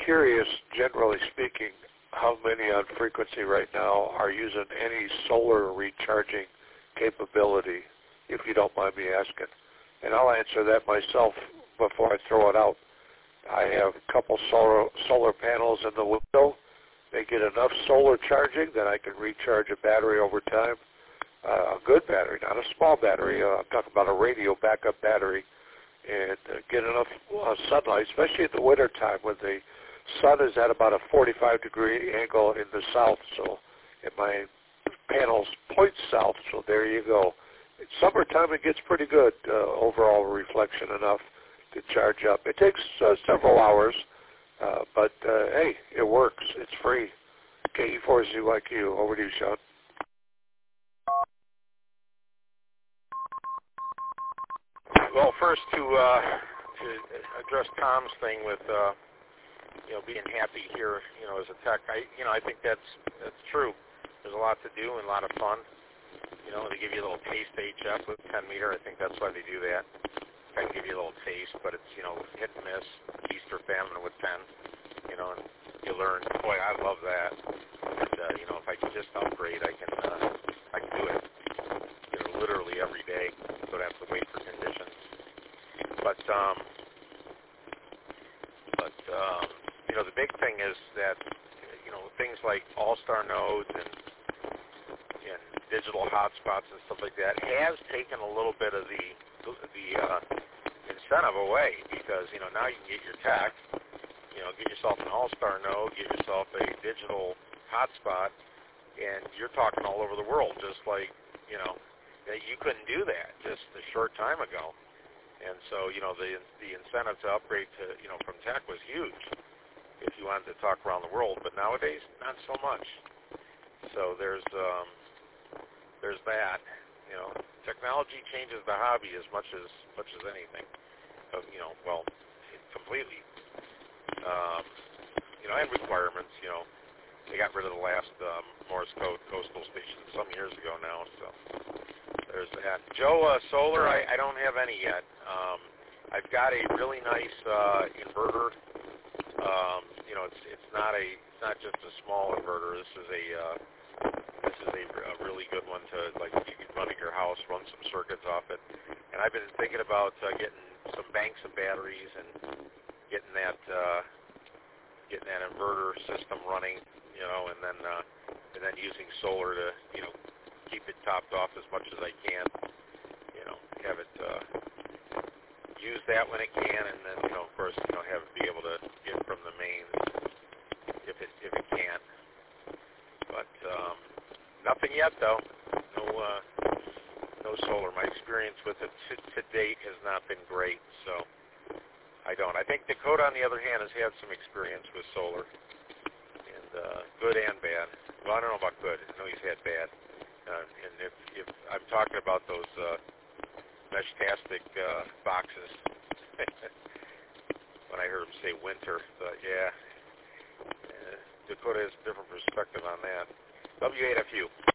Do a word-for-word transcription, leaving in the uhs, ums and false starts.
curious, generally speaking, how many on frequency right now are using any solar recharging capability, if you don't mind me asking. And I'll answer that myself before I throw it out. I have a couple solar, solar panels in the window. They get enough solar charging that I can recharge a battery over time. Uh, a good battery, not a small battery. Uh, I'm talking about a radio backup battery. And uh, get enough uh, sunlight, especially in the wintertime when the sun is at about a forty-five degree angle in the south. So and my panels point south, so there you go. In summertime, it gets pretty good, uh, overall reflection enough to charge up. It takes uh, several hours, uh, but uh, hey, it works. It's free. K E four Z Y Q. Over to you, Sean. Well, first to, uh, to address Tom's thing with, uh, you know, being happy here, you know, as a tech, I, you know, I think that's that's true. There's a lot to do and a lot of fun. You know, they give you a little taste H F with ten meter. I think that's why they do that. Kind of give you a little taste, but it's, you know, hit and miss, feast or famine with ten. You know, and you learn, boy, I love that. And, uh, you know, if I can just upgrade, I can, uh, I can do it. You know, literally every day. Don't have to wait for conditions. But, um, but um, you know, the big thing is that, you know, things like all-star nodes and, and digital hotspots and stuff like that has taken a little bit of the the uh, incentive away because, you know, now you can get your tech, you know, get yourself an all-star node, get yourself a digital hotspot, and you're talking all over the world, just like, you know, you couldn't do that just a short time ago. And so, you know, the the incentive to upgrade to, you know, from tech was huge if you wanted to talk around the world. But nowadays, not so much. So there's um, there's that. You know, technology changes the hobby as much as much as anything. Uh, you know, well, completely. Um, you know, and requirements. You know, they got rid of the last um, Morse code coastal station some years ago now. So. There's that. Joe, uh, solar, I, I don't have any yet. Um, I've got a really nice uh, inverter. Um, you know, it's it's not a it's not just a small inverter. This is a uh, this is a, a really good one to, like, you can run at your house, run some circuits off it. And I've been thinking about uh, getting some banks of batteries and getting that uh, getting that inverter system running. You know, and then uh, and then using solar to, you know, keep it topped off as much as I can, you know, have it uh, use that when it can, and then, you know, of course, you know, have it be able to get from the mains if it if it can. But um, nothing yet, though. No uh, no solar. My experience with it to, to date has not been great, so I don't. I think Dakota, on the other hand, has had some experience with solar, and uh, good and bad. Well, I don't know about good. I know he's had bad. Uh, and if, if I'm talking about those uh, Meshtastic uh, boxes, when I heard him say winter, but yeah, uh, Dakota has a different perspective on that. W eight F U.